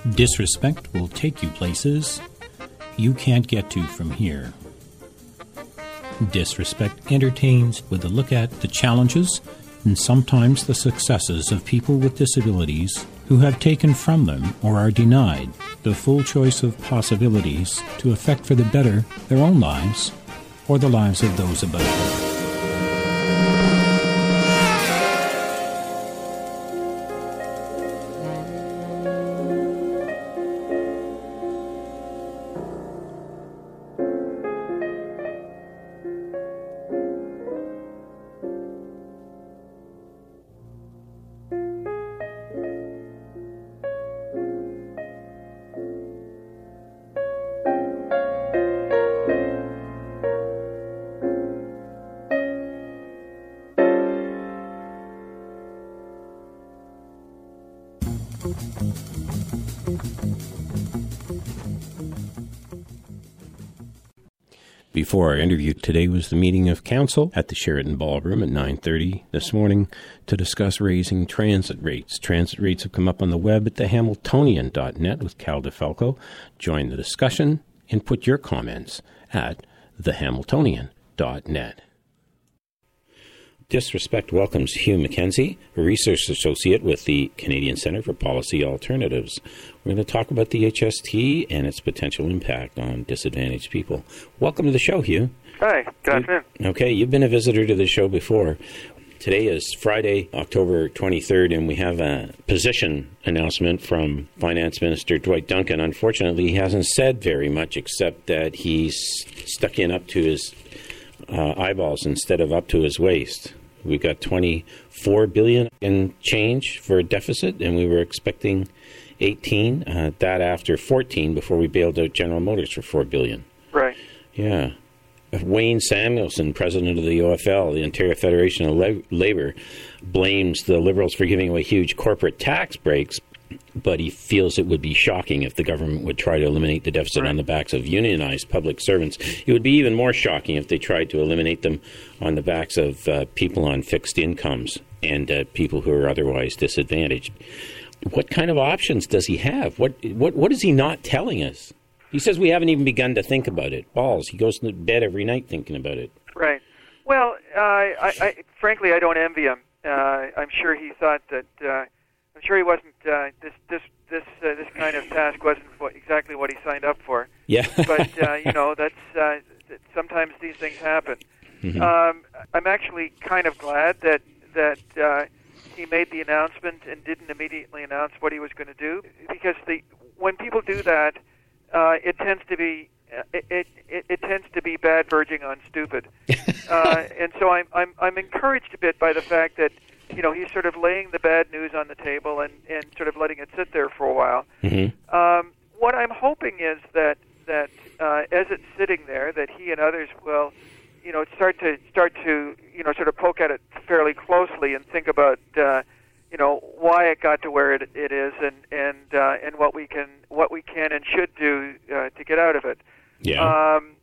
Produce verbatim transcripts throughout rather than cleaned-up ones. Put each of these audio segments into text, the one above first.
Disrespect will take you places you can't get to from here. Disrespect entertains with a look at the challenges and sometimes the successes of people with disabilities who have taken from them or are denied the full choice of possibilities to affect for the better their own lives or the lives of those about them. Before our interview today was the meeting of council at the Sheraton Ballroom at nine thirty this morning to discuss raising transit rates. Transit rates have come up on the web at the hamiltonian dot net with Cal DeFalco. Join the discussion and put your comments at the hamiltonian dot net. Disrespect welcomes Hugh McKenzie, a research associate with the Canadian Centre for Policy Alternatives. We're going to talk about the H S T and its potential impact on disadvantaged people. Welcome to the show, Hugh. Hi, good afternoon. Okay, you've been a visitor to the show before. Today is Friday, October twenty-third, and we have a position announcement from Finance Minister Dwight Duncan. Unfortunately, he hasn't said very much except that he's stuck in up to his uh, eyeballs instead of up to his waist. We've got twenty-four billion dollars in change for a deficit, and we were expecting eighteen, uh, that after fourteen before we bailed out General Motors for four billion dollars. Right. Yeah. Wayne Samuelson, president of the O F L, the Ontario Federation of La- Labour, blames the Liberals for giving away huge corporate tax breaks, but he feels it would be shocking if the government would try to eliminate the deficit right. on the backs of unionized public servants. It would be even more shocking if they tried to eliminate them on the backs of uh, people on fixed incomes and uh, people who are otherwise disadvantaged. What kind of options does he have? What what what is he not telling us? He says we haven't even begun to think about it. Balls. He goes to bed every night thinking about it. Right. Well, uh, I, I, frankly, I don't envy him. Uh, I'm sure he thought that. Uh, I'm sure he wasn't. Uh, this this this uh, this kind of task wasn't what, exactly what he signed up for. Yeah. But uh, you know, that's uh, sometimes these things happen. Mm-hmm. Um, I'm actually kind of glad that that uh, he made the announcement and didn't immediately announce what he was going to do, because the when people do that, uh, it tends to be uh, it, it, it it tends to be bad verging on stupid, uh, and so I'm I'm I'm encouraged a bit by the fact that, you know, he's sort of laying the bad news on the table and, and sort of letting it sit there for a while. Mm-hmm. Um, what I'm hoping is that that uh, as it's sitting there, that he and others will, you know, start to start to you know sort of poke at it fairly closely and think about uh, you know why it got to where it, it is and and uh, and what we can what we can and should do uh, to get out of it. Yeah. Um,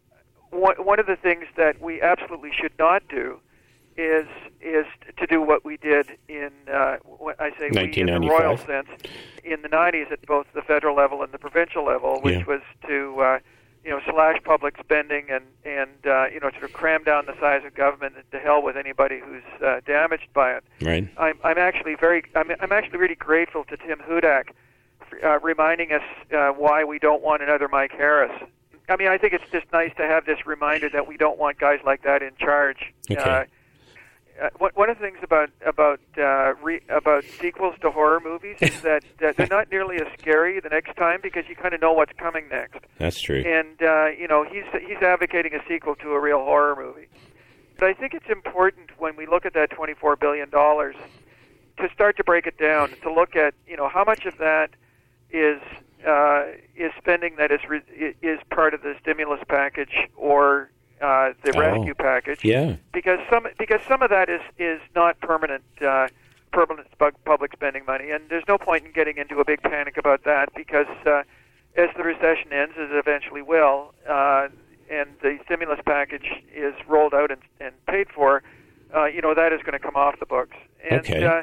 one one of the things that we absolutely should not do is is to do what we did in, uh, what I say we in the royal sense, in the nineties at both the federal level and the provincial level, which yeah. was to uh, you know slash public spending and and uh, you know sort of cram down the size of government and to hell with anybody who's uh, damaged by it. Right. I'm I'm actually very I'm I'm actually really grateful to Tim Hudak for uh, reminding us uh, why we don't want another Mike Harris. I mean, I think it's just nice to have this reminder that we don't want guys like that in charge. Okay. Uh, Uh, one of the things about about uh, re, about sequels to horror movies is that, that they're not nearly as scary the next time because you kind of know what's coming next. That's true. And uh, you know he's he's advocating a sequel to a real horror movie. But I think it's important when we look at that twenty-four billion dollars to start to break it down, to look at you know how much of that is uh, is spending that is re- is part of the stimulus package or Uh, the oh, rescue package, yeah. because some because some of that is is not permanent uh, permanent public spending money, and there's no point in getting into a big panic about that because uh, as the recession ends, as it eventually will, uh, and the stimulus package is rolled out and, and paid for, uh, you know that is going to come off the books. And, okay. Uh,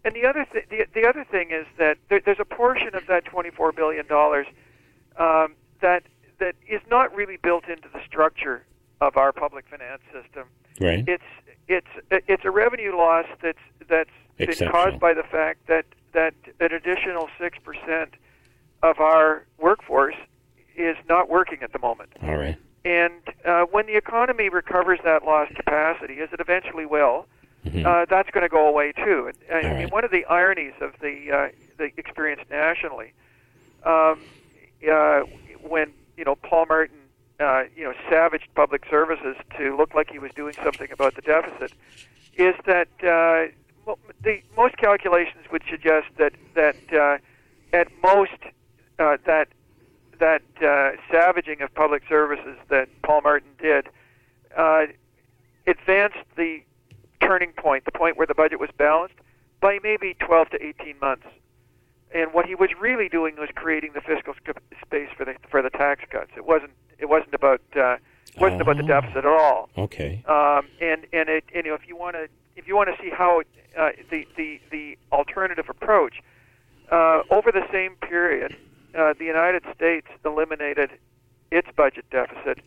and the other th- the the other thing is that there, there's a portion of that twenty-four billion dollars um, that that is not really built into the structure of our public finance system. Right. It's it's it's a revenue loss that's that's been caused by the fact that that an additional six percent of our workforce is not working at the moment. All right. And uh, when the economy recovers that lost capacity, as it eventually will, mm-hmm. uh, that's going to go away too. And, I mean, right. one of the ironies of the uh, the experience nationally, um, uh, when you know Paul Martin, uh, you know, savaged public services to look like he was doing something about the deficit, is that uh, the most calculations would suggest that that uh, at most uh, that that uh, savaging of public services that Paul Martin did uh, advanced the turning point, the point where the budget was balanced, by maybe twelve to eighteen months. And what he was really doing was creating the fiscal sc- space for the for the tax cuts. It wasn't it wasn't about uh, it wasn't oh. about the deficit at all. Okay. Um, and and it and, you know if you want to if you want to see how uh, the the the alternative approach uh, over the same period. Uh, the United States eliminated its budget deficit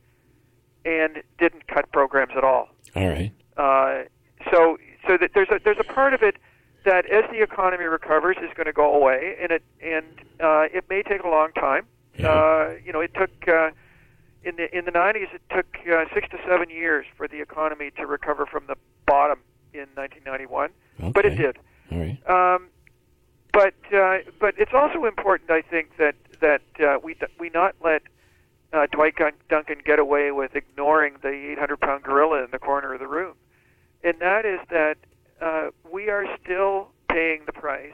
and didn't cut programs at all. All right. Uh, so, so that there's a there's a part of it that, as the economy recovers, is going to go away, and it and uh, it may take a long time. Yeah. Uh, you know, it took uh, in the in the nineties. It took uh, six to seven years for the economy to recover from the bottom in nineteen ninety-one, okay. but it did. All right. Um, But uh, but it's also important, I think, that that uh, we we not let uh, Dwight Duncan get away with ignoring the eight hundred pound gorilla in the corner of the room, and that is that uh, we are still paying the price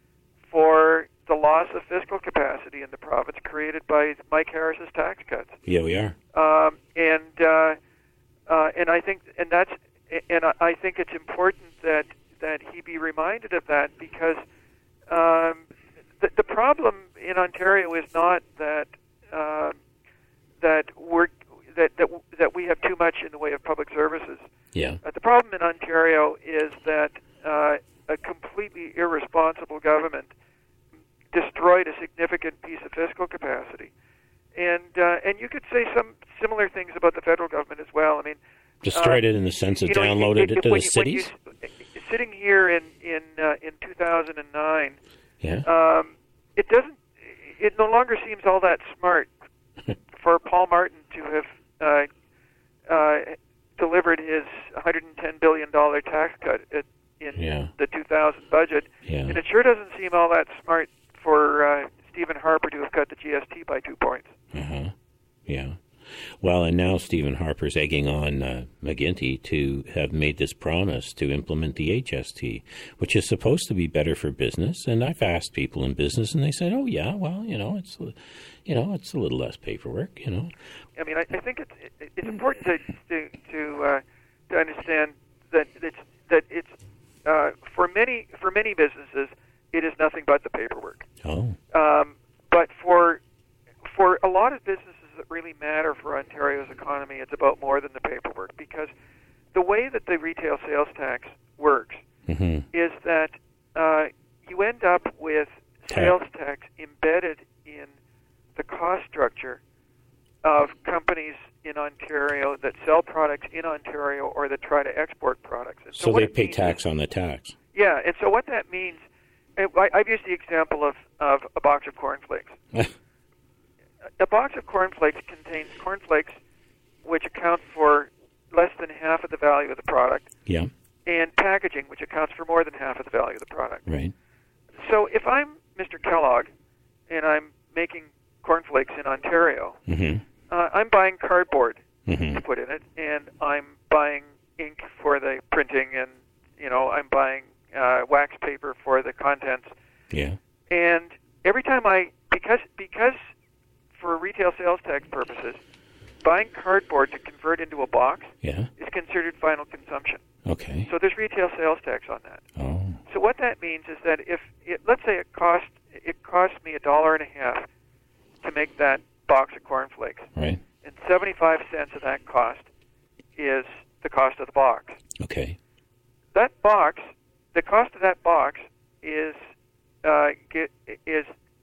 for the loss of fiscal capacity in the province created by Mike Harris's tax cuts. Yeah, we are. Um, and uh, uh, and I think and that's and I think it's important that that he be reminded of that, because. Um, the, the problem in Ontario is not that uh, that we're that, that that we have too much in the way of public services. Yeah. Uh, the problem in Ontario is that uh, a completely irresponsible government destroyed a significant piece of fiscal capacity, and uh, and you could say some similar things about the federal government as well. I mean, destroyed uh, it in the sense of downloaded it, it, it to when, the cities. When you, sitting here in in uh, in two thousand nine, yeah, um, it doesn't. It no longer seems all that smart for Paul Martin to have uh, uh, delivered his one hundred ten billion dollars tax cut at, in yeah. the two thousand budget, yeah. and it sure doesn't seem all that smart for uh, Stephen Harper to have cut the G S T by two points. Uh huh. Yeah. Well, and now Stephen Harper's egging on uh, McGuinty to have made this promise to implement the H S T, which is supposed to be better for business. And I've asked people in business, and they said, "Oh, yeah, well, you know, it's, you know, it's a little less paperwork, you know." I mean, I, I think it's it, it's important to to to, uh, to understand that it's that it's uh, for many for many businesses, it is nothing but the paperwork. Oh. Um, but for for a lot of businesses that really matter for Ontario's economy, it's about more than the paperwork, because the way that the retail sales tax works mm-hmm. is that uh, you end up with sales tax embedded in the cost structure of companies in Ontario that sell products in Ontario or that try to export products. And so so they pay tax is, on the tax. Yeah, and so what that means, I, I've used the example of, of a box of cornflakes. A box of cornflakes contains cornflakes, which account for less than half of the value of the product. Yeah. And packaging, which accounts for more than half of the value of the product. Right. So if I'm Mister Kellogg and I'm making cornflakes in Ontario, mm-hmm. uh, I'm buying cardboard mm-hmm. to put in it, and I'm buying ink for the printing, and you know I'm buying uh, wax paper for the contents. Yeah. And every time I because because for retail sales tax purposes, buying cardboard to convert into a box yeah. is considered final consumption. Okay. So there's retail sales tax on that. Oh. So what that means is that if it, let's say it cost it cost me a dollar and a half to make that box of cornflakes, right, and seventy-five cents of that cost is the cost of the box. Okay. That box, the cost of that box is uh, get, is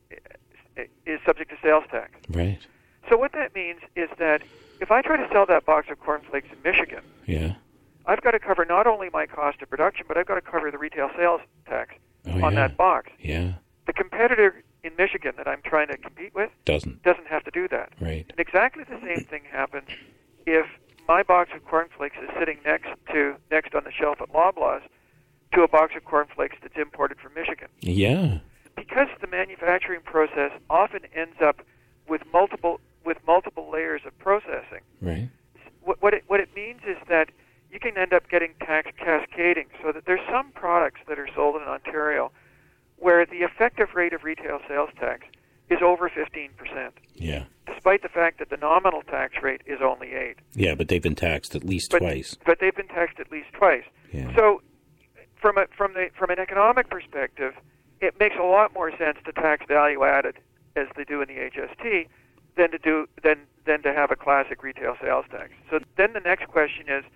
is subject to sales tax. Right. So what that means is that if I try to sell that box of cornflakes in Michigan, yeah, I've got to cover not only my cost of production, but I've got to cover the retail sales tax oh, on yeah. that box. Yeah. The competitor in Michigan that I'm trying to compete with doesn't doesn't have to do that. Right. And exactly the same thing happens if my box of cornflakes is sitting next to next on the shelf at Loblaws to a box of cornflakes that's imported from Michigan. Yeah. Because the manufacturing process often ends up with multiple with multiple layers of processing. Right. What, what it what it means is that you can end up getting tax cascading, so that there's some products that are sold in Ontario where the effective rate of retail sales tax is over fifteen percent. Yeah. Despite the fact that the nominal tax rate is only eight. Yeah, but they've been taxed at least but, twice. But they've been taxed at least twice. Yeah. So, from a from the from an economic perspective, it makes a lot more sense to tax value added, as they do in the H S T, than to do than than to have a classic retail sales tax. So then the next question is,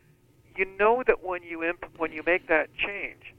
you know that when you imp- when you make that change,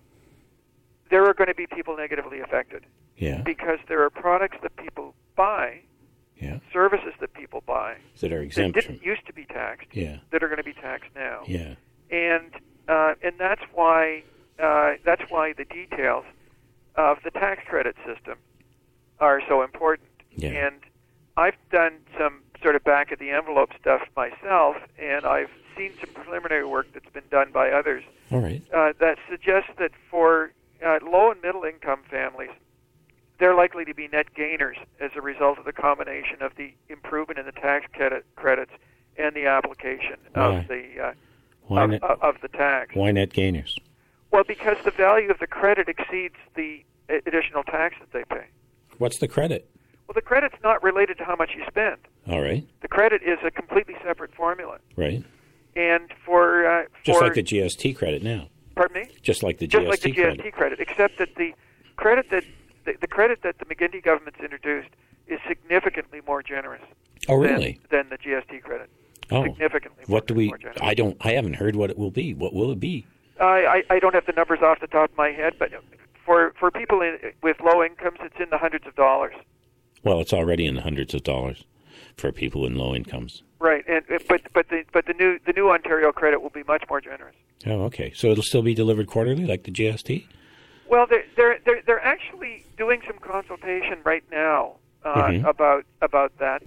there are going to be people negatively affected. Yeah. Because there are products that people buy, yeah, services that people buy that are exempt that didn't from. used to be taxed, Yeah. that are going to be taxed now. Yeah. And uh, and that's why uh, that's why the details of the tax credit system are so important. Yeah. And I've done some sort of back of the envelope stuff myself, and I've seen some preliminary work that's been done by others. All right. Uh, that suggests that for uh, low and middle income families, they're likely to be net gainers as a result of the combination of the improvement in the tax credit credits and the application Why? of the uh, Why of, net, of the tax. why net gainers? Well, because the value of the credit exceeds the additional tax that they pay. What's the credit? Well, the credit's not related to how much you spend. All right. The credit is a completely separate formula. Right. And for uh, Just for, like the G S T credit now. Pardon me? Just like the Just G S T like the credit. G S T credit, except that the credit that the, the credit that the McGuinty government's introduced is significantly more generous. Oh, really? Than, than the G S T credit. Oh. Significantly. What do more, we? More generous. I don't. I haven't heard what it will be. What will it be? I, I I don't have the numbers off the top of my head, but for for people in, with low incomes, it's in the hundreds of dollars. Well, it's already in the hundreds of dollars for people in low incomes. Right, and but but the but the new the new Ontario credit will be much more generous. Oh, okay. So it'll still be delivered quarterly, like the G S T? Well, they're they're they're, they're actually doing some consultation right now uh, Mhm. about about that.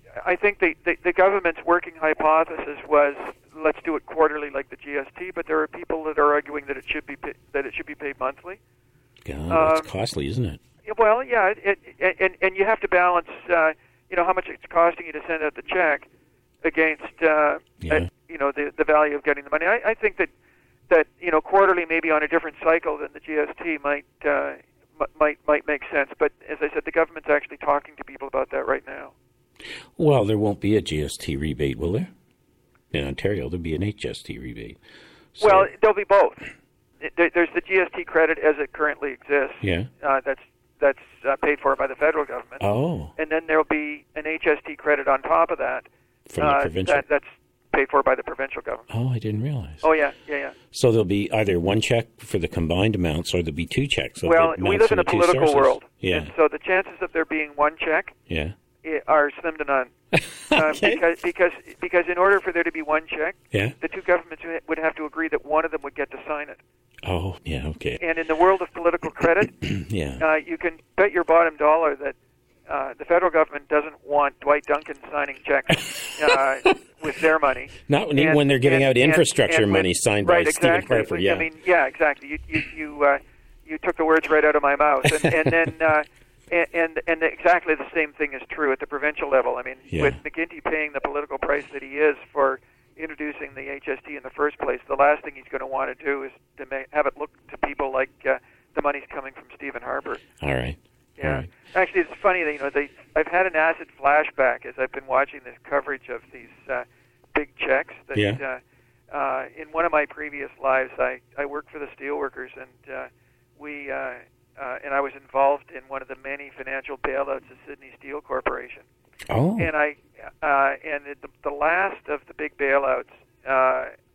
I think the, the the government's working hypothesis was let's do it quarterly like the G S T, but there are people that are arguing that it should be pa- that it should be paid monthly. God, that's Um, costly, isn't it? Well, yeah, it, it, and and you have to balance, uh, you know, how much it's costing you to send out the check against, uh, Yeah. uh, you know, the the value of getting the money. I, I think that that you know quarterly, maybe on a different cycle than the G S T, might uh, m- might might make sense. But as I said, the government's actually talking to people about that right now. Well, there won't be a G S T rebate, will there? In Ontario, there'll be an H S T rebate. So, Well, there'll be both. There, there's the G S T credit as it currently exists. yeah. Uh, that's that's uh, paid for by the federal government. Oh, And then there'll be an H S T credit on top of that. from the uh, provincial. That, that's paid for by the provincial government. Oh, I didn't realize. Oh yeah, yeah, yeah. So there'll be either one check for the combined amounts, or there'll be two checks. of Well, the we amounts live in from a the two political sources. world, Yeah, and so the chances of there being one check yeah. i- are slim to none. uh, Okay. because because because in order for there to be one check, Yeah. the two governments would have to agree that one of them would get to sign it. Oh, yeah. Okay. And in the world of political credit, Yeah. uh, you can bet your bottom dollar that uh, the federal government doesn't want Dwight Duncan signing checks uh, with their money. Not when, even And- when they're giving and- out and- infrastructure and when- money signed right, by Stephen exactly. Harper. Yeah. I mean, yeah, exactly. You you you, uh, you took the words right out of my mouth, and, and then uh, and, and and exactly the same thing is true at the provincial level. I mean, Yeah. with McGuinty paying the political price that he is for introducing the H S T in the first place, the last thing he's going to want to do is to make, have it look to people like uh, the money's coming from Stephen Harper. All right. Yeah. All right. Actually, it's funny that you know they. I've had an acid flashback as I've been watching this coverage of these uh, big checks. That, Yeah. uh, uh, in one of my previous lives, I I worked for the steelworkers, and uh, we uh, uh, and I was involved in one of the many financial bailouts of Sydney Steel Corporation. Oh. And I uh, and it, the, the last of the big bailouts, uh,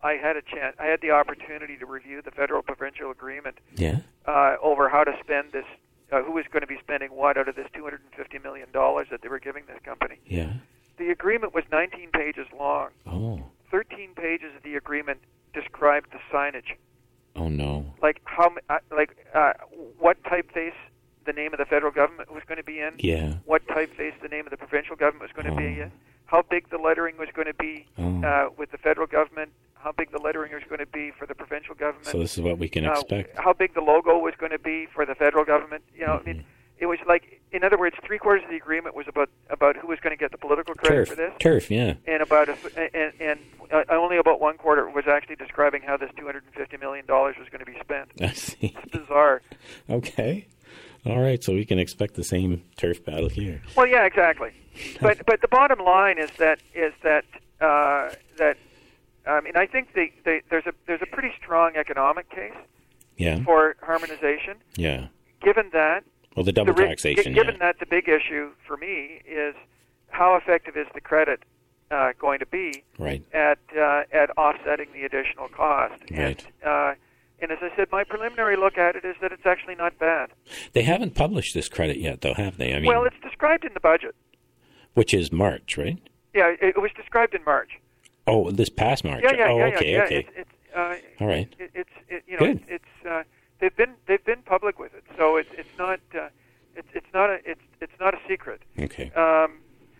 I had a chance. I had the opportunity to review the federal-provincial agreement Yeah. uh, over how to spend this. Uh, who was going to be spending what out of this two hundred fifty million dollars that they were giving this company? Yeah. The agreement was nineteen pages long. Oh. thirteen pages of the agreement described the signage, Oh no. like how, m- uh, like uh, what typeface the name of the federal government was going to be in, Yeah. what typeface the name of the provincial government was going to Oh. be in, how big the lettering was going to be Oh. uh, with the federal government, how big the lettering was going to be for the provincial government. So this is what we can uh, expect. how big the logo was going to be for the federal government. You know, Mm-hmm. I mean, it was like, in other words, three quarters of the agreement was about about who was going to get the political credit Turf. for this, Turf. Yeah. and about a, and and uh, only about one quarter was actually describing how this two hundred fifty million dollars was going to be spent. I see. It's bizarre. Okay. All right. So we can expect the same turf battle here. Well, yeah, exactly. But but the bottom line is that is that uh, that I mean I think the, the, there's a there's a pretty strong economic case Yeah. for harmonization. Yeah. Given that. Well, the double The ri- taxation. g- Given yeah. that, the big issue for me is how effective is the credit uh, going to be Right. at uh, at offsetting the additional cost? Right. And, uh, and as I said, my preliminary look at it is that it's actually not bad. They haven't published this credit yet, though, have they? I mean, Well, it's described in the budget. which is March, right? Yeah, it, it was described in March. Oh, this past March. Yeah, yeah, oh, yeah, okay, yeah. okay. It's, it's, uh, All right. it, it's it, you know Good. it's, it's uh, they've been they've been public with it, so it's it's not uh, it's it's not a it's it's not a secret. Okay. Um,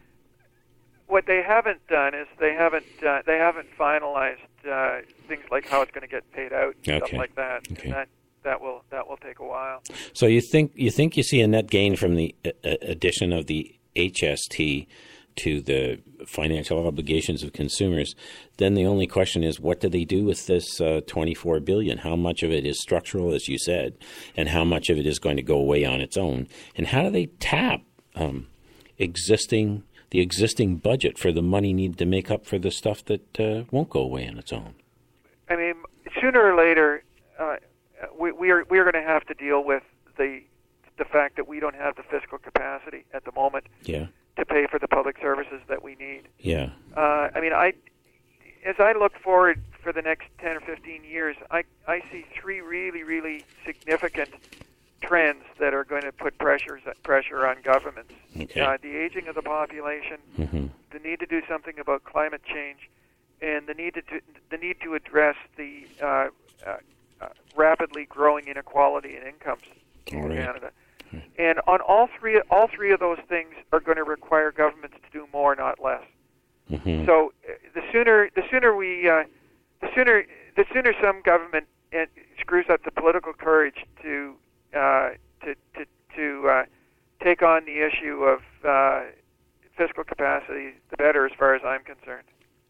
what they haven't done is they haven't uh, they haven't finalized uh, things like how it's going to get paid out, and stuff Okay. like that. Okay. And that that will that will take a while. So you think you think you see a net gain from the uh, addition of the H S T to the financial obligations of consumers? Then the only question is, what do they do with this uh, twenty-four billion dollars? How much of it is structural, as you said, and how much of it is going to go away on its own? And how do they tap um, existing the existing budget for the money needed to make up for the stuff that uh, won't go away on its own? I mean, sooner or later, uh, we, we are we are going to have to deal with the the fact that we don't have the fiscal capacity at the moment Yeah, to pay for the public services that we need. yeah, Uh, I mean, I as I look forward for the next ten or fifteen years, I I see three really really significant trends that are going to put pressures pressure on governments. Okay. Uh, the aging of the population, hmm the need to do something about climate change, and the need to do, the need to address the uh, uh, uh, rapidly growing inequality in incomes in All right. Canada. And on all three all three of those things are going to require governments to do more, not less. hmm So uh, the sooner the sooner we uh, the sooner the sooner some government uh, screws up the political courage to uh, to to, to uh, take on the issue of uh, fiscal capacity, the better, as far as I'm concerned.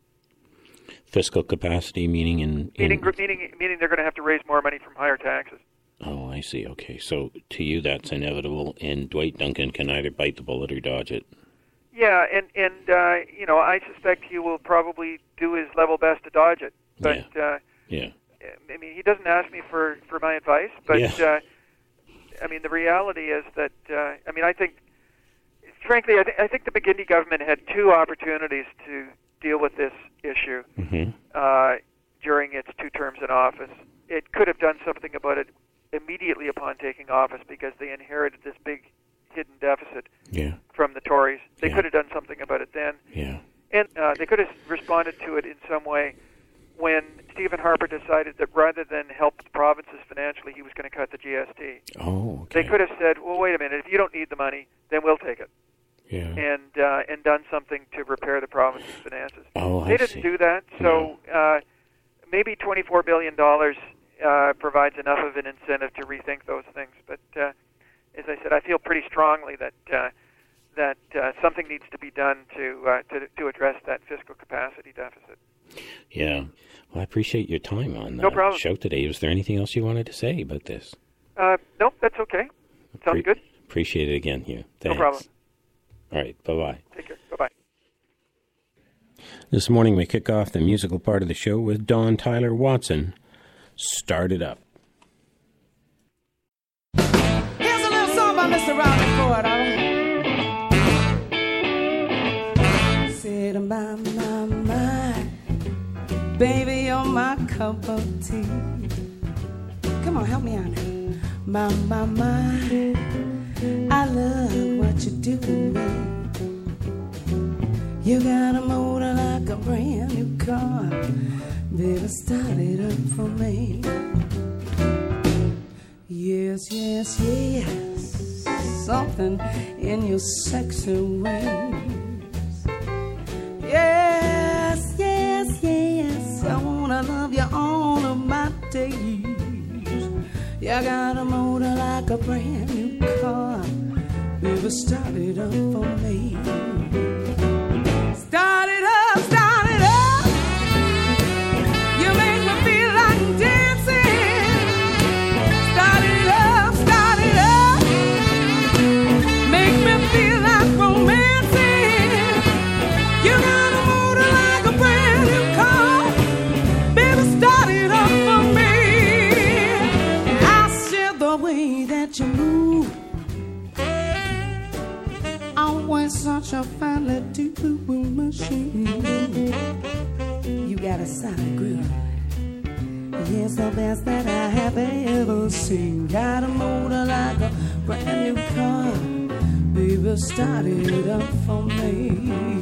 Fiscal capacity, meaning in, in Meaning meaning meaning they're going to have to raise more money from higher taxes. Oh, I see. Okay, so to you that's inevitable, and Dwight Duncan can either bite the bullet or dodge it. Yeah, and and uh, you know, I suspect he will probably do his level best to dodge it. But uh, Yeah. I mean, he doesn't ask me for, for my advice. But Yeah. uh, I mean, the reality is that uh, I mean, I think, frankly, I, th- I think the McGuinty government had two opportunities to deal with this issue hmm uh, during its two terms in office. It could have done something about it immediately upon taking office because they inherited this big hidden deficit Yeah. from the Tories. They Yeah. could have done something about it then. Yeah. And uh, they could have responded to it in some way when Stephen Harper decided that rather than help the provinces financially, he was going to cut the G S T. Oh, okay. They could have said, well, wait a minute, if you don't need the money, then we'll take it, Yeah. and uh, and done something to repair the province's finances. Oh, I They didn't see. do that, so uh, maybe twenty-four billion dollars uh, provides enough of an incentive to rethink those things. But uh, as I said, I feel pretty strongly that uh, that uh, something needs to be done to, uh, to to address that fiscal capacity deficit. Yeah. Well, I appreciate your time on the No problem. show today. Was there anything else you wanted to say about this? Uh, nope, that's okay. Sounds Appre- good. Appreciate it again here. No Thanks. problem. All right. Bye-bye. Take care. Bye-bye. This morning we kick off the musical part of the show with Dawn Tyler Watson. Start it up. Here's a little song by Mister Robert Ford, all right? Said I'm by my mind, baby, you're my cup of tea. Come on, help me out now. My, my, my, I love what you do to me. You got a motor like a brand new car. Baby, start it up for me. Yes, yes, yes, something in your sexy ways. Yes, yes, yes, I wanna love you all of my days. You got a motor like a brand new car. Baby, start it up for me. Start it up, start it up. You make me feel like dancing. Start it up, start it up. Make me feel like romancing. You got a motor like a brand new car. Baby, start it up for me. I said the way that you move, always such a finely doing machine. You got a solid groove. Yes, the best that I have ever seen. Got a motor like a brand new car. Baby, start it up for me.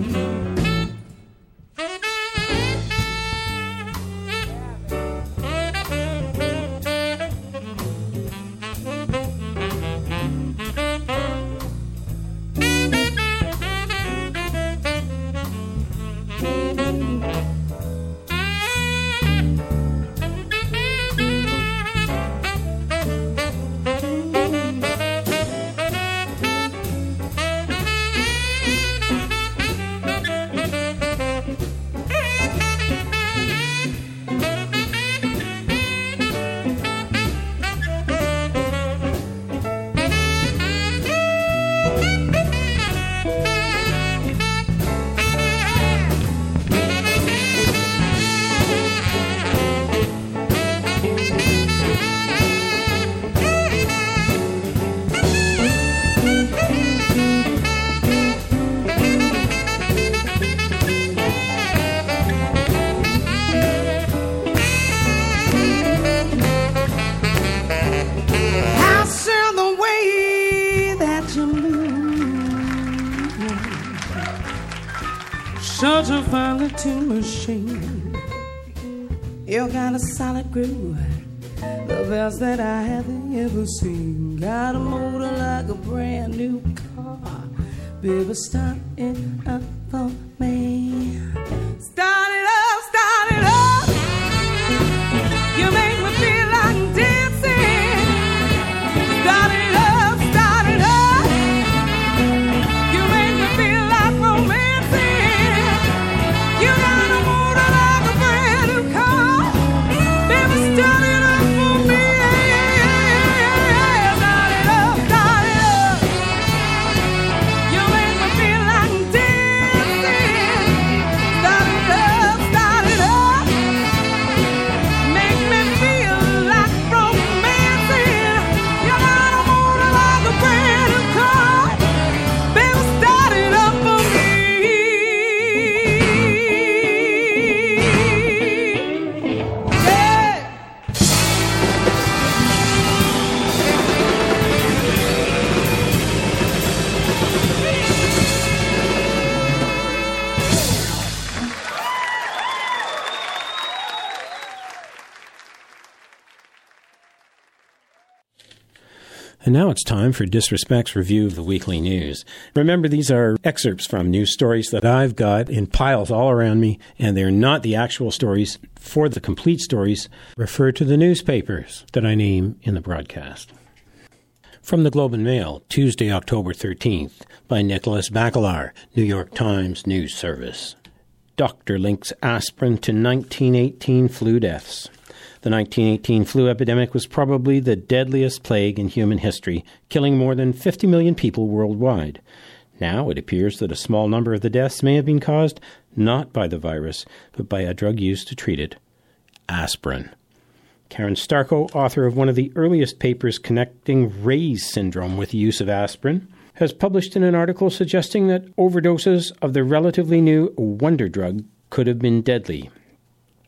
Such a finely-tuned machine. You got a solid groove, the best that I have ever seen. Got a motor like a brand new car. Baby, start it up for me. Start it up, start it up. You make me feel like dancing. Start it up, start it up. You make me feel like romancing. You got a motor like a brand new car. Baby, start it up for me. Start it up, start it up. You make me feel like dancing. Start it up, start it up. Make me feel like romancing. You got a motor like a brand new car. Baby, start it up for me. Yeah. And now it's time for Disrespect's review of the weekly news. Remember, these are excerpts from news stories that I've got in piles all around me, and they're not the actual stories. For the complete stories, refer to the newspapers that I name in the broadcast. From the Globe and Mail, Tuesday, October thirteenth, by Nicholas Bakalar, New York Times News Service. Doctor links aspirin to nineteen eighteen flu deaths. The nineteen eighteen flu epidemic was probably the deadliest plague in human history, killing more than fifty million people worldwide. Now it appears that a small number of the deaths may have been caused not by the virus, but by a drug used to treat it, aspirin. Karen Starko, author of one of the earliest papers connecting Ray's syndrome with the use of aspirin, has published in an article suggesting that overdoses of the relatively new wonder drug could have been deadly.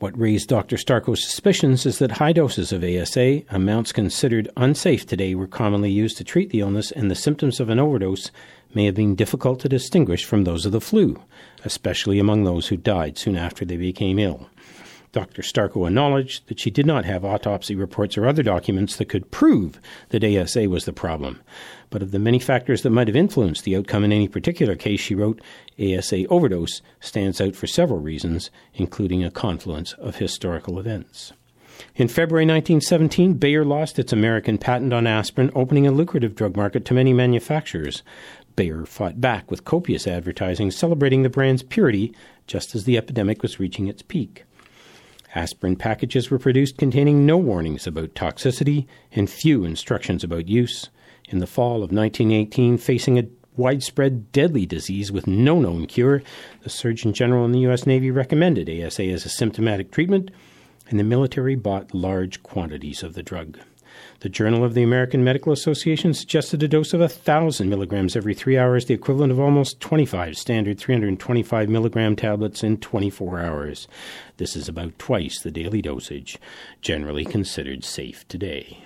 What raised Doctor Starko's suspicions is that high doses of A S A, amounts considered unsafe today, were commonly used to treat the illness, and the symptoms of an overdose may have been difficult to distinguish from those of the flu, especially among those who died soon after they became ill. Doctor Starko acknowledged that she did not have autopsy reports or other documents that could prove that A S A was the problem. But of the many factors that might have influenced the outcome in any particular case, she wrote, A S A overdose stands out for several reasons, including a confluence of historical events. In February nineteen seventeen, Bayer lost its American patent on aspirin, opening a lucrative drug market to many manufacturers. Bayer fought back with copious advertising celebrating the brand's purity just as the epidemic was reaching its peak. Aspirin packages were produced containing no warnings about toxicity and few instructions about use. In the fall of nineteen eighteen, facing a widespread deadly disease with no known cure, the Surgeon General in the U S Navy recommended A S A as a symptomatic treatment, and the military bought large quantities of the drug. The Journal of the American Medical Association suggested a dose of one thousand milligrams every three hours, the equivalent of almost twenty-five standard three hundred twenty-five milligram tablets in twenty-four hours. This is about twice the daily dosage, generally considered safe today.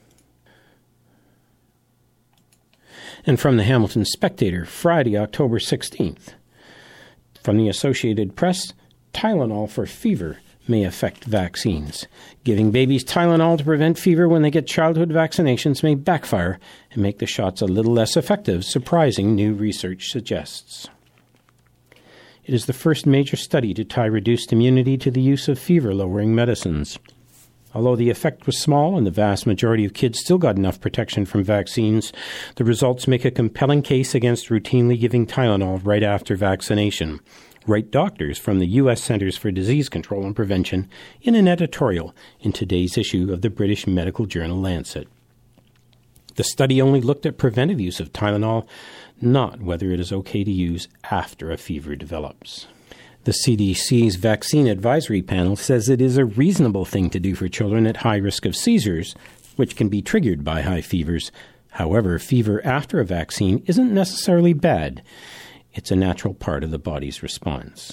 And from the Hamilton Spectator, Friday, October sixteenth. From the Associated Press, Tylenol for fever may affect vaccines. Giving babies Tylenol to prevent fever when they get childhood vaccinations may backfire and make the shots a little less effective, surprising new research suggests. It is the first major study to tie reduced immunity to the use of fever-lowering medicines. Although the effect was small and the vast majority of kids still got enough protection from vaccines, the results make a compelling case against routinely giving Tylenol right after vaccination, write doctors from the U S Centers for Disease Control and Prevention in an editorial in today's issue of the British medical journal Lancet. The study only looked at preventive use of Tylenol, not whether it is okay to use after a fever develops. The C D C's Vaccine Advisory Panel says it is a reasonable thing to do for children at high risk of seizures, which can be triggered by high fevers. However, fever after a vaccine isn't necessarily bad. It's a natural part of the body's response.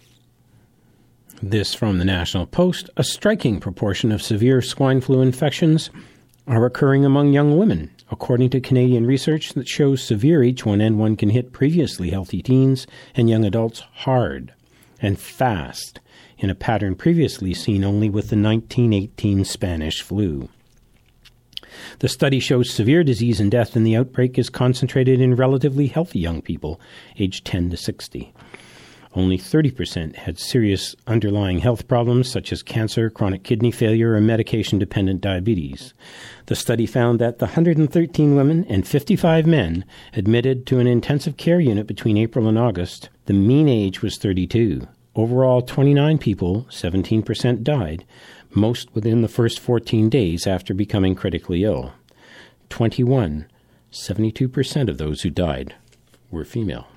This from the National Post. A striking proportion of severe swine flu infections are occurring among young women, according to Canadian research that shows severe H one N one can hit previously healthy teens and young adults hard and fast, in a pattern previously seen only with the nineteen eighteen Spanish flu. The study shows severe disease and death in the outbreak is concentrated in relatively healthy young people, aged ten to sixty. Only thirty percent had serious underlying health problems such as cancer, chronic kidney failure, or medication-dependent diabetes. The study found that the one hundred thirteen women and fifty-five men admitted to an intensive care unit between April and August, the mean age was thirty-two. Overall, twenty-nine people, seventeen percent, died, most within the first fourteen days after becoming critically ill. twenty-one, seventy-two percent of those who died, were female.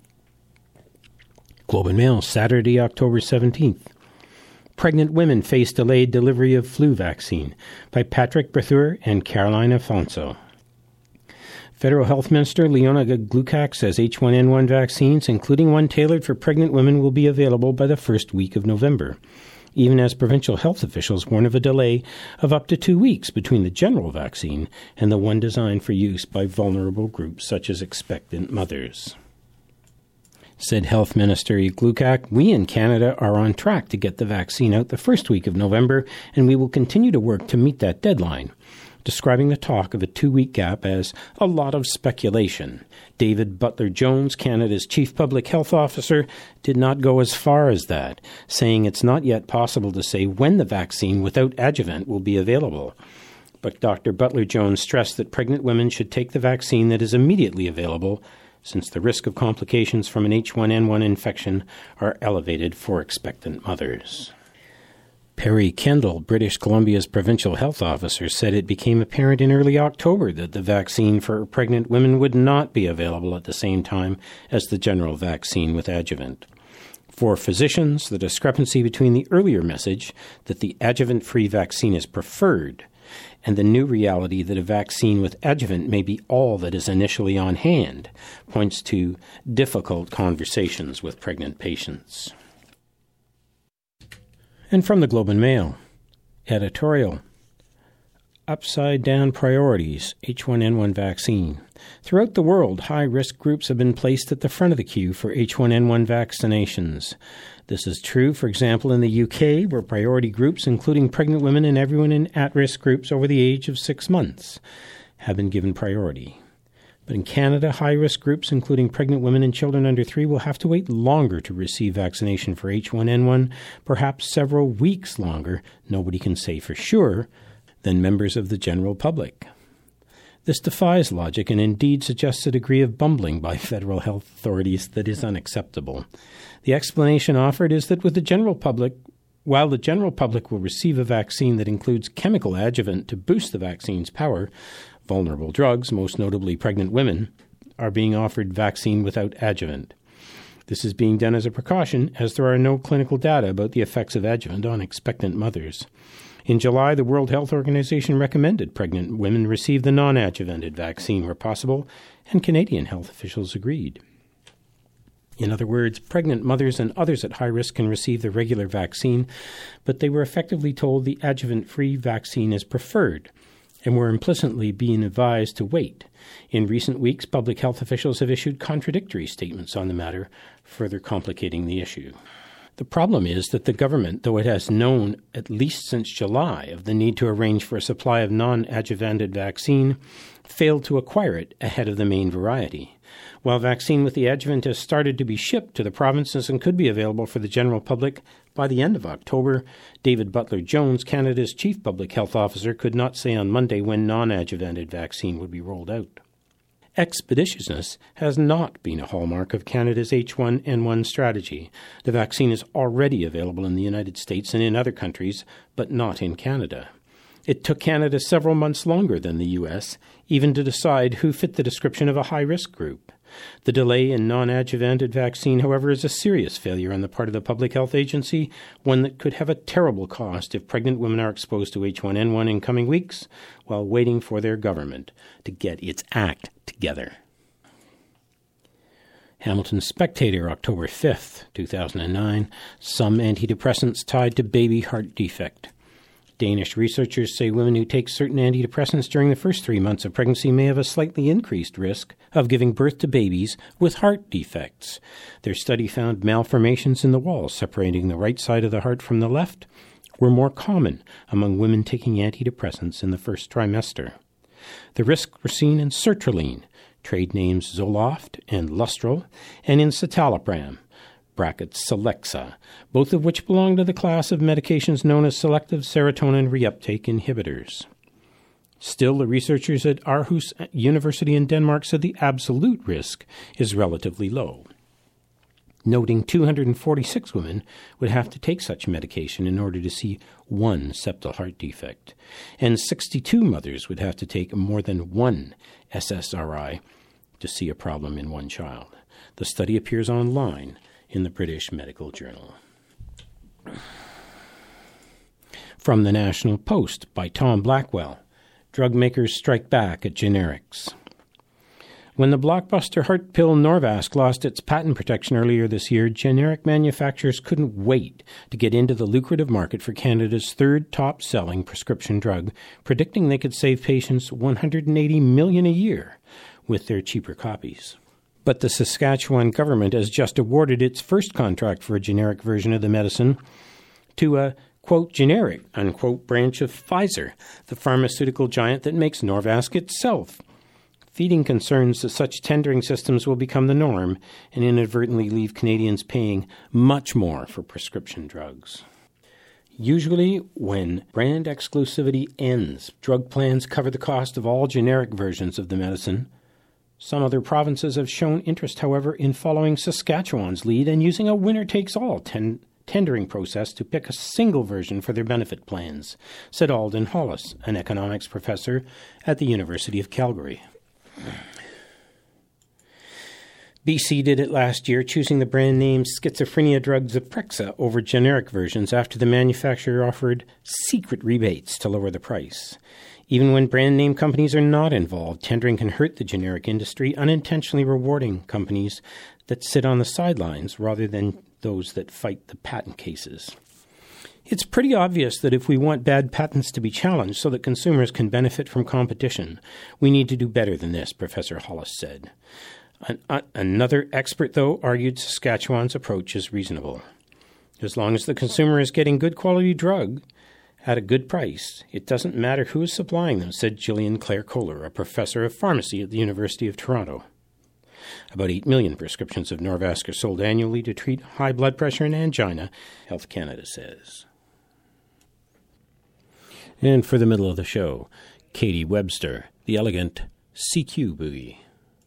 Globe and Mail, Saturday, October seventeenth. Pregnant women face delayed delivery of flu vaccine, by Patrick Bertheur and Caroline Afonso. Federal Health Minister Leona Glucak says H one N one vaccines, including one tailored for pregnant women, will be available by the first week of November, even as provincial health officials warn of a delay of up to two weeks between the general vaccine and the one designed for use by vulnerable groups such as expectant mothers. Said Health Minister Glucak, we in Canada are on track to get the vaccine out the first week of November, and we will continue to work to meet that deadline, describing the talk of a two-week gap as a lot of speculation. David Butler-Jones, Canada's Chief Public Health Officer, did not go as far as that, saying it's not yet possible to say when the vaccine without adjuvant will be available. But Doctor Butler-Jones stressed that pregnant women should take the vaccine that is immediately available, since the risk of complications from an H one N one infection are elevated for expectant mothers. Perry Kendall, British Columbia's provincial health officer, said it became apparent in early October that the vaccine for pregnant women would not be available at the same time as the general vaccine with adjuvant. For physicians, the discrepancy between the earlier message that the adjuvant-free vaccine is preferred and the new reality that a vaccine with adjuvant may be all that is initially on hand points to difficult conversations with pregnant patients. And from the Globe and Mail, editorial, Upside-Down Priorities, H one N one Vaccine. Throughout the world, high-risk groups have been placed at the front of the queue for H one N one vaccinations. This is true, for example, in the U K, where priority groups, including pregnant women and everyone in at-risk groups over the age of six months, have been given priority. But in Canada, high-risk groups, including pregnant women and children under three, will have to wait longer to receive vaccination for H one N one, perhaps several weeks longer, nobody can say for sure, than members of the general public. This defies logic and indeed suggests a degree of bumbling by federal health authorities that is unacceptable. The explanation offered is that with the general public, while the general public will receive a vaccine that includes chemical adjuvant to boost the vaccine's power, vulnerable drugs, most notably pregnant women, are being offered vaccine without adjuvant. This is being done as a precaution, as there are no clinical data about the effects of adjuvant on expectant mothers. In July, the World Health Organization recommended pregnant women receive the non-adjuvanted vaccine where possible, and Canadian health officials agreed. In other words, pregnant mothers and others at high risk can receive the regular vaccine, but they were effectively told the adjuvant-free vaccine is preferred, and were implicitly being advised to wait. In recent weeks, public health officials have issued contradictory statements on the matter, further complicating the issue. The problem is that the government, though it has known at least since July of the need to arrange for a supply of non-adjuvanted vaccine, failed to acquire it ahead of the main variety. While vaccine with the adjuvant has started to be shipped to the provinces and could be available for the general public by the end of October, David Butler-Jones, Canada's chief public health officer, could not say on Monday when non-adjuvanted vaccine would be rolled out. Expeditiousness has not been a hallmark of Canada's H one N one strategy. The vaccine is already available in the United States and in other countries, but not in Canada. It took Canada several months longer than the U S, even to decide who fit the description of a high-risk group. The delay in non-adjuvanted vaccine, however, is a serious failure on the part of the Public Health Agency, one that could have a terrible cost if pregnant women are exposed to H one N one in coming weeks while waiting for their government to get its act together. Hamilton Spectator, October fifth, two thousand nine. Some antidepressants tied to baby heart defect. Danish researchers say women who take certain antidepressants during the first three months of pregnancy may have a slightly increased risk of giving birth to babies with heart defects. Their study found malformations in the wall separating the right side of the heart from the left were more common among women taking antidepressants in the first trimester. The risks were seen in sertraline, trade names Zoloft and Lustral, and in citalopram, brackets Celexa, both of which belong to the class of medications known as selective serotonin reuptake inhibitors. Still, the researchers at Aarhus University in Denmark said the absolute risk is relatively low, noting two hundred forty-six women would have to take such medication in order to see one septal heart defect, and sixty-two mothers would have to take more than one S S R I to see a problem in one child. The study appears online in the British Medical Journal. From the National Post by Tom Blackwell, Drug Makers Strike Back at Generics. When the blockbuster heart pill Norvasc lost its patent protection earlier this year, generic manufacturers couldn't wait to get into the lucrative market for Canada's third top-selling prescription drug, predicting they could save patients one hundred eighty million dollars a year with their cheaper copies. But the Saskatchewan government has just awarded its first contract for a generic version of the medicine to a, quote, generic, unquote, branch of Pfizer, the pharmaceutical giant that makes Norvasc itself, feeding concerns that such tendering systems will become the norm and inadvertently leave Canadians paying much more for prescription drugs. Usually, when brand exclusivity ends, drug plans cover the cost of all generic versions of the medicine. Some other provinces have shown interest, however, in following Saskatchewan's lead and using a winner-takes-all ten- tendering process to pick a single version for their benefit plans, said Alden Hollis, an economics professor at the University of Calgary. B C did it last year, choosing the brand name schizophrenia drug Zyprexa over generic versions after the manufacturer offered secret rebates to lower the price. Even when brand name companies are not involved, tendering can hurt the generic industry, unintentionally rewarding companies that sit on the sidelines rather than those that fight the patent cases. It's pretty obvious that if we want bad patents to be challenged so that consumers can benefit from competition, we need to do better than this, Professor Hollis said. An, uh, another expert, though, argued Saskatchewan's approach is reasonable. As long as the consumer is getting good quality drug at a good price, it doesn't matter who is supplying them, said Gillian Clare Kohler, a professor of pharmacy at the University of Toronto. About eight million prescriptions of Norvasc are sold annually to treat high blood pressure and angina, Health Canada says. And for the middle of the show, Katie Webster, the elegant C Q Boogie.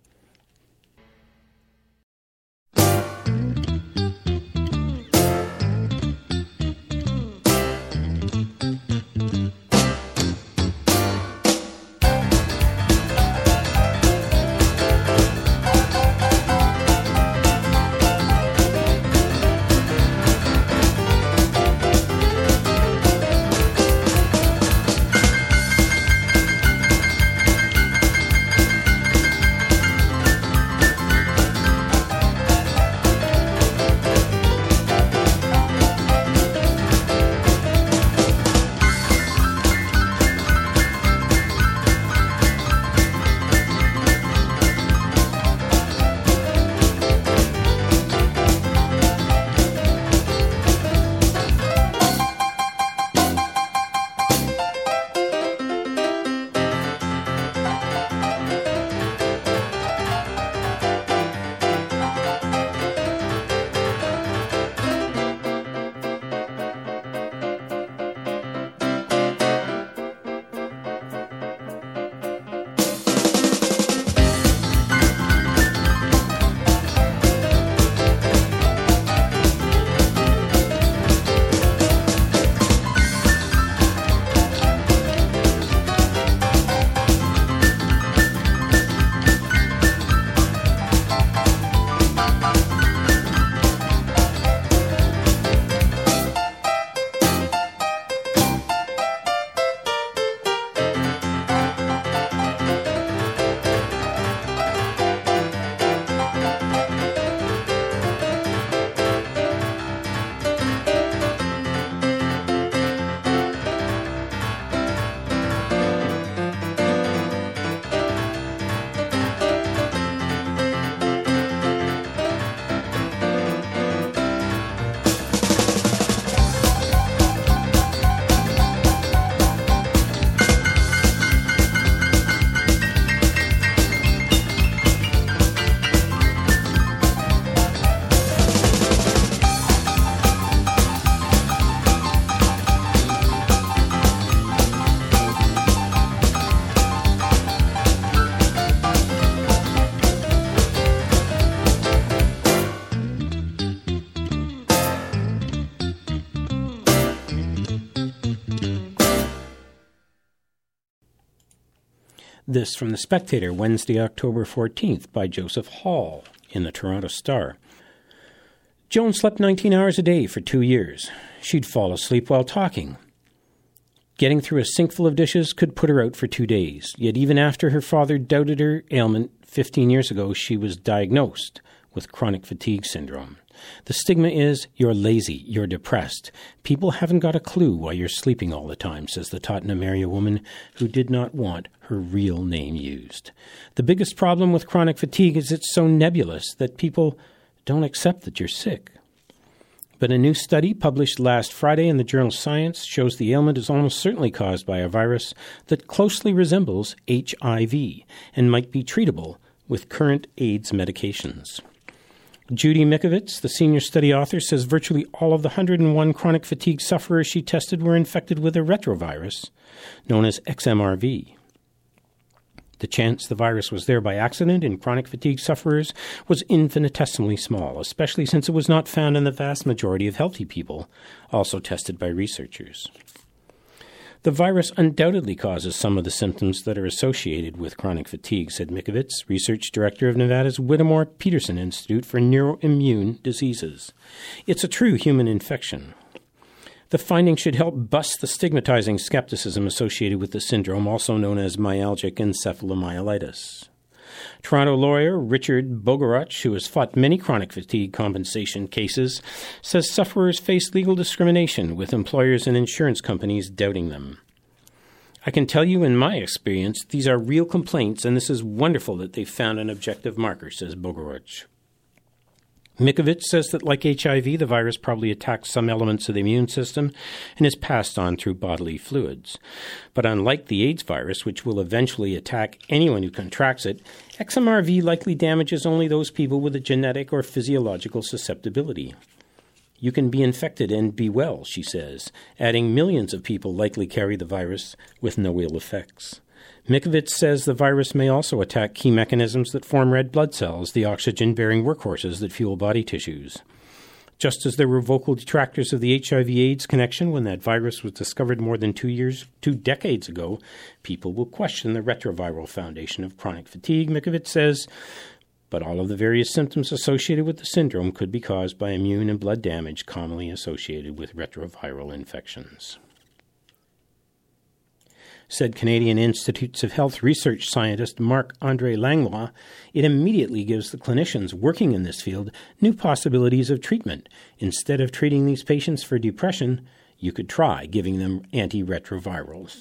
This from The Spectator, Wednesday, October fourteenth, by Joseph Hall in the Toronto Star. Joan slept nineteen hours a day for two years. She'd fall asleep while talking. Getting through a sink full of dishes could put her out for two days. Yet even after her father doubted her ailment fifteen years ago, she was diagnosed with chronic fatigue syndrome. The stigma is, you're lazy, you're depressed. People haven't got a clue why you're sleeping all the time, says the Tottenham area woman who did not want her real name used. The biggest problem with chronic fatigue is it's so nebulous that people don't accept that you're sick. But a new study published last Friday in the journal Science shows the ailment is almost certainly caused by a virus that closely resembles H I V and might be treatable with current AIDS medications. Judy Mikovits, the senior study author, says virtually all of the one hundred one chronic fatigue sufferers she tested were infected with a retrovirus known as X M R V. The chance the virus was there by accident in chronic fatigue sufferers was infinitesimally small, especially since it was not found in the vast majority of healthy people, also tested by researchers. The virus undoubtedly causes some of the symptoms that are associated with chronic fatigue, said Mikovits, research director of Nevada's Whittemore Peterson Institute for Neuroimmune Diseases. It's a true human infection. The finding should help bust the stigmatizing skepticism associated with the syndrome, also known as myalgic encephalomyelitis. Toronto lawyer Richard Bogaruch, who has fought many chronic fatigue compensation cases, says sufferers face legal discrimination, with employers and insurance companies doubting them. I can tell you in my experience, these are real complaints, and this is wonderful that they've found an objective marker, says Bogaruch. Mikovits says that like H I V, the virus probably attacks some elements of the immune system and is passed on through bodily fluids. But unlike the AIDS virus, which will eventually attack anyone who contracts it, X M R V likely damages only those people with a genetic or physiological susceptibility. You can be infected and be well, she says, adding millions of people likely carry the virus with no ill effects. Mikovits says the virus may also attack key mechanisms that form red blood cells, the oxygen-bearing workhorses that fuel body tissues. Just as there were vocal detractors of the H I V AIDS connection when that virus was discovered more than two years, two decades ago, people will question the retroviral foundation of chronic fatigue, Mikovits says, but all of the various symptoms associated with the syndrome could be caused by immune and blood damage commonly associated with retroviral infections. Said Canadian Institutes of Health research scientist Marc-Andre Langlois, it immediately gives the clinicians working in this field new possibilities of treatment. Instead of treating these patients for depression, you could try giving them antiretrovirals.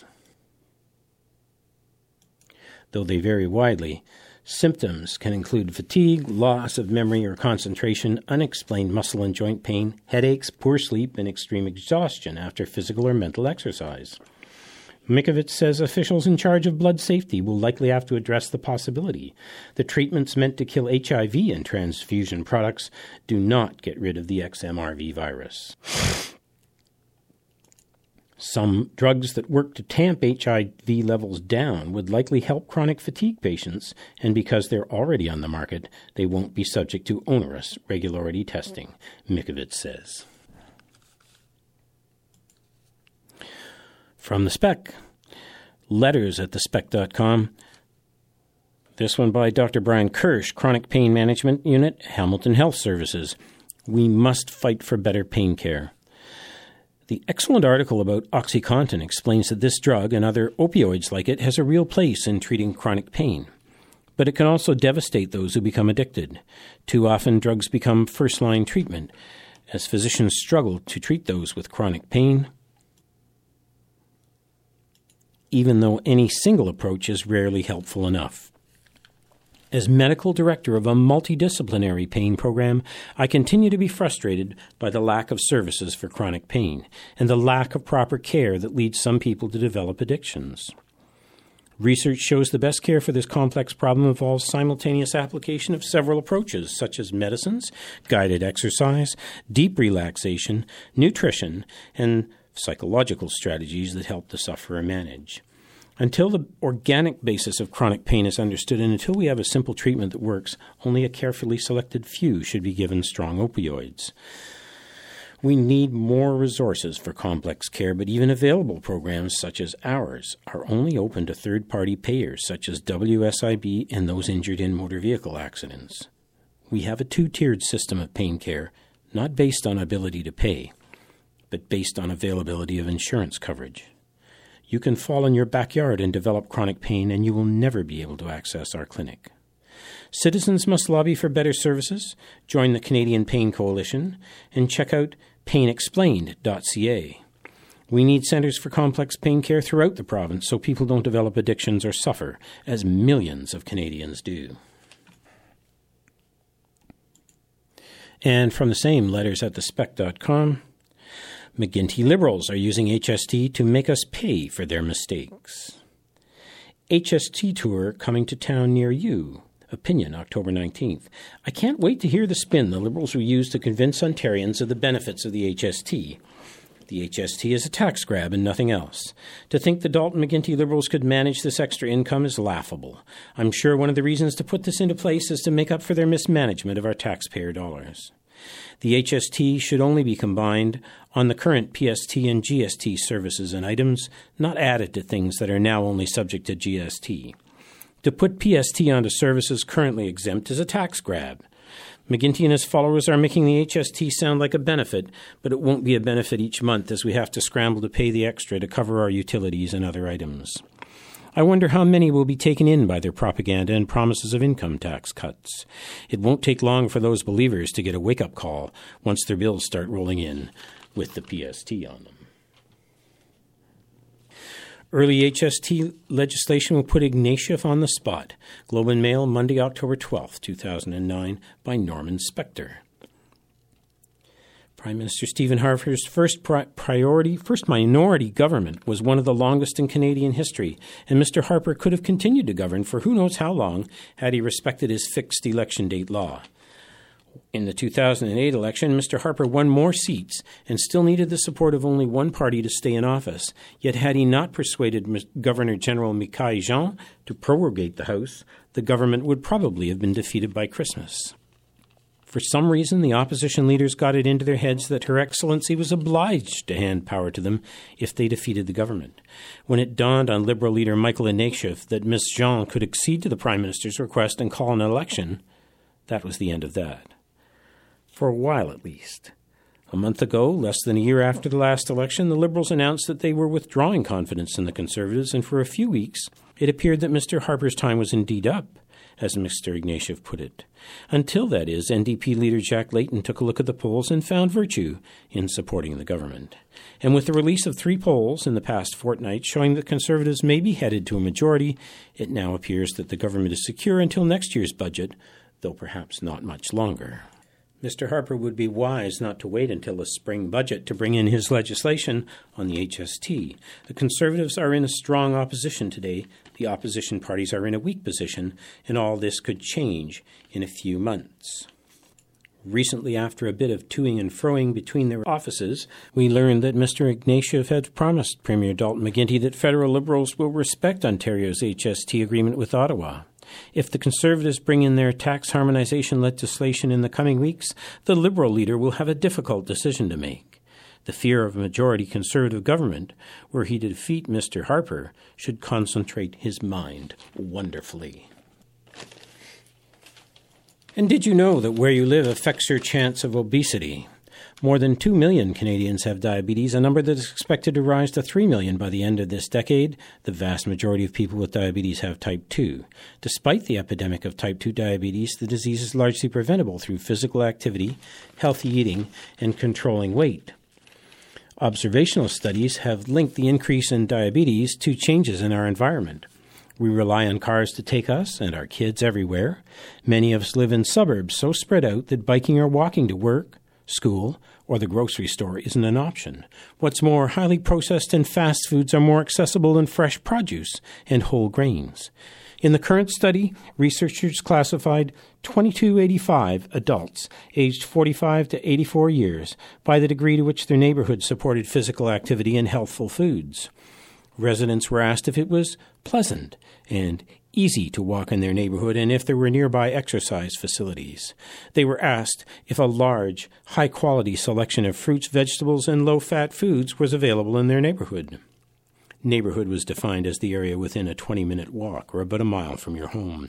Though they vary widely, symptoms can include fatigue, loss of memory or concentration, unexplained muscle and joint pain, headaches, poor sleep, and extreme exhaustion after physical or mental exercise. Mikovits says officials in charge of blood safety will likely have to address the possibility that treatments meant to kill H I V and transfusion products do not get rid of the X M R V virus. Some drugs that work to tamp H I V levels down would likely help chronic fatigue patients, and because they're already on the market, they won't be subject to onerous regularity testing, Mikovits says. From the Spec, letters at the spec dot com. This one by Doctor Brian Kirsch, Chronic Pain Management Unit, Hamilton Health Services. We must fight for better pain care. The excellent article about OxyContin explains that this drug and other opioids like it has a real place in treating chronic pain. But it can also devastate those who become addicted. Too often, drugs become first-line treatment, as physicians struggle to treat those with chronic pain, even though any single approach is rarely helpful enough. As medical director of a multidisciplinary pain program, I continue to be frustrated by the lack of services for chronic pain and the lack of proper care that leads some people to develop addictions. Research shows the best care for this complex problem involves simultaneous application of several approaches, such as medicines, guided exercise, deep relaxation, nutrition, and psychological strategies that help the sufferer manage. Until the organic basis of chronic pain is understood and until we have a simple treatment that works, only a carefully selected few should be given strong opioids. We need more resources for complex care, but even available programs such as ours are only open to third-party payers such as W S I B and those injured in motor vehicle accidents. We have a two-tiered system of pain care, not based on ability to pay, but based on availability of insurance coverage. You can fall in your backyard and develop chronic pain, and you will never be able to access our clinic. Citizens must lobby for better services, join the Canadian Pain Coalition, and check out pain explained dot c a. We need centres for complex pain care throughout the province so people don't develop addictions or suffer, as millions of Canadians do. And from the same letters at the spec dot com, McGuinty Liberals are using H S T to make us pay for their mistakes. H S T tour coming to town near you. Opinion, October nineteenth. I can't wait to hear the spin the Liberals will use to convince Ontarians of the benefits of the H S T. The H S T is a tax grab and nothing else. To think the Dalton McGuinty Liberals could manage this extra income is laughable. I'm sure one of the reasons to put this into place is to make up for their mismanagement of our taxpayer dollars. The H S T should only be combined on the current P S T and G S T services and items, not added to things that are now only subject to G S T. To put P S T onto services currently exempt is a tax grab. McGuinty and his followers are making the H S T sound like a benefit, but it won't be a benefit each month as we have to scramble to pay the extra to cover our utilities and other items. I wonder how many will be taken in by their propaganda and promises of income tax cuts. It won't take long for those believers to get a wake-up call once their bills start rolling in with the P S T on them. Early H S T legislation will put Ignatieff on the spot. Globe and Mail, Monday, October twelfth, two thousand nine, by Norman Spector. Prime Minister Stephen Harper's first pri- priority, first minority government was one of the longest in Canadian history, and Mister Harper could have continued to govern for who knows how long had he respected his fixed election date law. In the two thousand eight election, Mister Harper won more seats and still needed the support of only one party to stay in office. Yet had he not persuaded Governor-General Michaëlle Jean to prorogate the House, the government would probably have been defeated by Christmas. For some reason, the opposition leaders got it into their heads that Her Excellency was obliged to hand power to them if they defeated the government. When it dawned on Liberal leader Michael Ignatieff that Miss Jean could accede to the Prime Minister's request and call an election, that was the end of that. For a while, at least. A month ago, less than a year after the last election, the Liberals announced that they were withdrawing confidence in the Conservatives, and for a few weeks it appeared that Mister Harper's time was indeed up, as Mister Ignatieff put it. Until, that is, N D P leader Jack Layton took a look at the polls and found virtue in supporting the government. And with the release of three polls in the past fortnight showing that Conservatives may be headed to a majority, it now appears that the government is secure until next year's budget, though perhaps not much longer. Mister Harper would be wise not to wait until the spring budget to bring in his legislation on the H S T. The Conservatives are in a strong opposition today. The opposition parties are in a weak position, and all this could change in a few months. Recently, after a bit of toing and froing between their offices, we learned that Mister Ignatieff had promised Premier Dalton McGuinty that federal Liberals will respect Ontario's H S T agreement with Ottawa. If the Conservatives bring in their tax harmonization legislation in the coming weeks, the Liberal leader will have a difficult decision to make. The fear of a majority Conservative government, were he to defeat Mister Harper, should concentrate his mind wonderfully. And did you know that where you live affects your chance of obesity? More than two million Canadians have diabetes, a number that is expected to rise to three million by the end of this decade. The vast majority of people with diabetes have type two. Despite the epidemic of type two diabetes, the disease is largely preventable through physical activity, healthy eating, and controlling weight. Observational studies have linked the increase in diabetes to changes in our environment. We rely on cars to take us and our kids everywhere. Many of us live in suburbs so spread out that biking or walking to work, school, or the grocery store isn't an option. What's more, highly processed and fast foods are more accessible than fresh produce and whole grains. In the current study, researchers classified two thousand two hundred eighty-five adults aged forty-five to eighty-four years by the degree to which their neighborhood supported physical activity and healthful foods. Residents were asked if it was pleasant and easy to walk in their neighborhood and if there were nearby exercise facilities. They were asked if a large, high-quality selection of fruits, vegetables, and low-fat foods was available in their neighborhood. Neighborhood was defined as the area within a twenty-minute walk or about a mile from your home.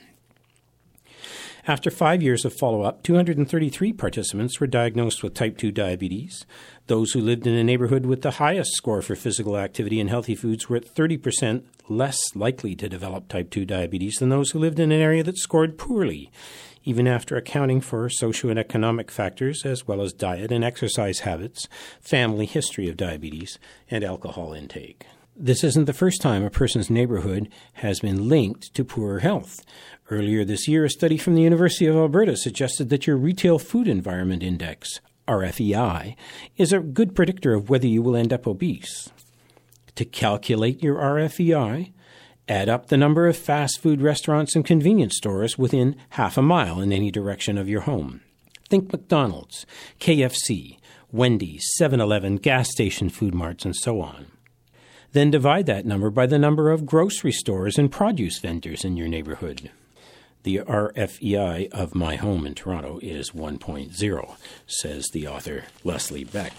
After five years of follow-up, two hundred thirty-three participants were diagnosed with type two diabetes. Those who lived in a neighborhood with the highest score for physical activity and healthy foods were at thirty percent less likely to develop type two diabetes than those who lived in an area that scored poorly, even after accounting for socioeconomic factors as well as diet and exercise habits, family history of diabetes, and alcohol intake. This isn't the first time a person's neighborhood has been linked to poorer health. Earlier this year, a study from the University of Alberta suggested that your Retail Food Environment Index, R F E I, is a good predictor of whether you will end up obese. To calculate your R F E I, add up the number of fast food restaurants and convenience stores within half a mile in any direction of your home. Think McDonald's, K F C, Wendy's, seven eleven, gas station food marts, and so on. Then divide that number by the number of grocery stores and produce vendors in your neighborhood. The R F E I of my home in Toronto is one point zero, says the author Leslie Beck.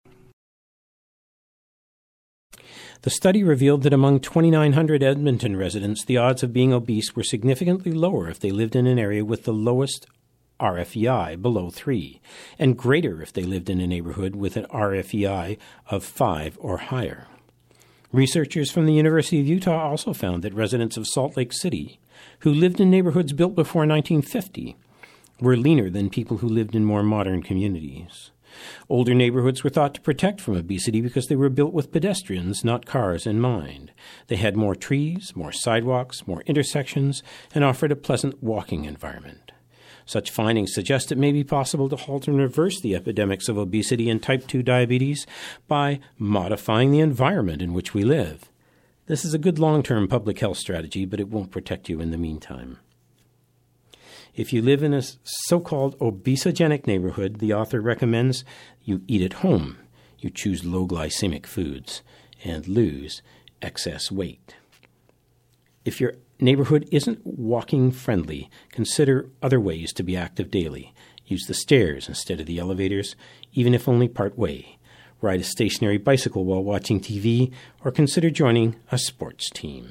The study revealed that among twenty-nine hundred Edmonton residents, the odds of being obese were significantly lower if they lived in an area with the lowest R F E I, below three, and greater if they lived in a neighborhood with an R F E I of five or higher. Researchers from the University of Utah also found that residents of Salt Lake City, who lived in neighborhoods built before nineteen fifty, were leaner than people who lived in more modern communities. Older neighborhoods were thought to protect from obesity because they were built with pedestrians, not cars, in mind. They had more trees, more sidewalks, more intersections, and offered a pleasant walking environment. Such findings suggest it may be possible to halt and reverse the epidemics of obesity and type two diabetes by modifying the environment in which we live. This is a good long-term public health strategy, but it won't protect you in the meantime. If you live in a so-called obesogenic neighborhood, the author recommends you eat at home, you choose low glycemic foods, and lose excess weight. If your neighborhood isn't walking friendly, consider other ways to be active daily. Use the stairs instead of the elevators, even if only part way. Ride a stationary bicycle while watching T V, or consider joining a sports team.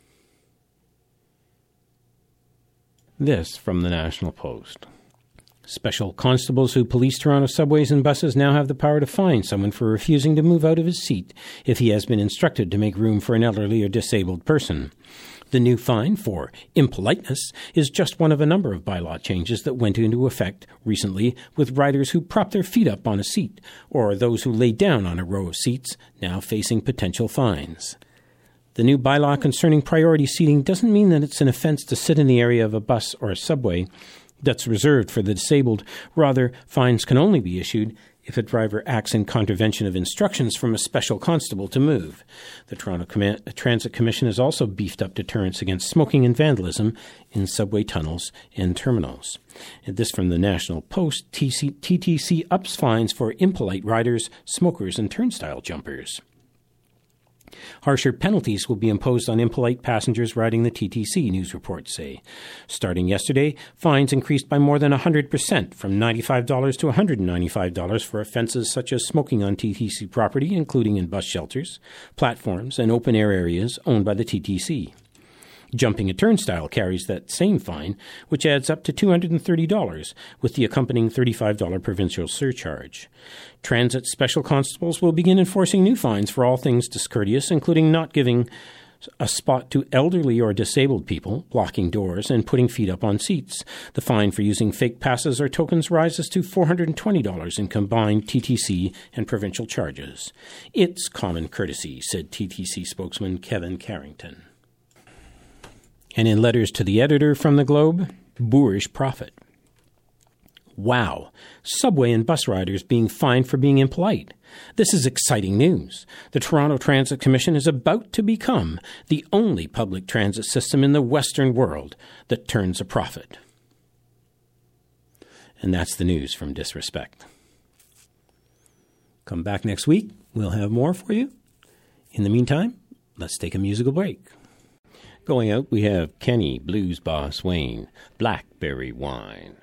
This from the National Post. Special constables who police Toronto subways and buses now have the power to fine someone for refusing to move out of his seat if he has been instructed to make room for an elderly or disabled person. The new fine for impoliteness is just one of a number of bylaw changes that went into effect recently with riders who prop their feet up on a seat or those who lay down on a row of seats now facing potential fines. The new bylaw concerning priority seating doesn't mean that it's an offense to sit in the area of a bus or a subway that's reserved for the disabled. Rather, fines can only be issued if a driver acts in contravention of instructions from a special constable to move. The Toronto Com- Transit Commission has also beefed up deterrence against smoking and vandalism in subway tunnels and terminals. And this from the National Post, T T C ups fines for impolite riders, smokers, and turnstile jumpers. Harsher penalties will be imposed on impolite passengers riding the T T C, news reports say. Starting yesterday, fines increased by more than one hundred percent, from ninety-five dollars to one hundred ninety-five dollars for offenses such as smoking on T T C property, including in bus shelters, platforms, and open-air areas owned by the T T C. Jumping a turnstile carries that same fine, which adds up to two hundred thirty dollars, with the accompanying thirty-five dollars provincial surcharge. Transit special constables will begin enforcing new fines for all things discourteous, including not giving a spot to elderly or disabled people, blocking doors, and putting feet up on seats. The fine for using fake passes or tokens rises to four hundred twenty dollars in combined T T C and provincial charges. It's common courtesy, said T T C spokesman Kevin Carrington. And in letters to the editor from the Globe, boorish profit. Wow, subway and bus riders being fined for being impolite. This is exciting news. The Toronto Transit Commission is about to become the only public transit system in the Western world that turns a profit. And that's the news from Disrespect. Come back next week. We'll have more for you. In the meantime, let's take a musical break. Going out, we have Kenny, Blues Boss Wayne, Blackberry Wine.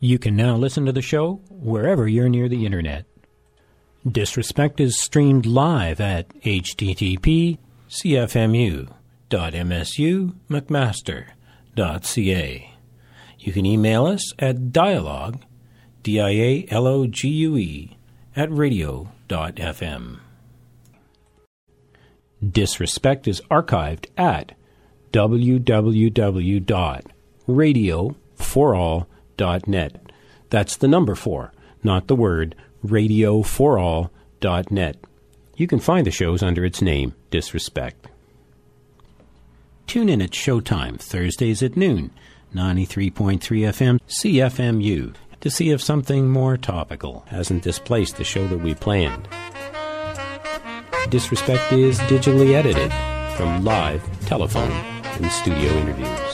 You can now listen to the show wherever you're near the Internet. Disrespect is streamed live at h t t p c f m u dot m s u mcmaster dot c a. You can email us at dialogue, D I A L O G U E, at radio dot f m. Disrespect is archived at w w w dot radio for all dot net. That's the number four, not the word, radio for all dot net. You can find the shows under its name, Disrespect. Tune in at Showtime, Thursdays at noon, ninety-three point three F M, C F M U, to see if something more topical hasn't displaced the show that we planned. Disrespect is digitally edited from live, telephone, and studio interviews.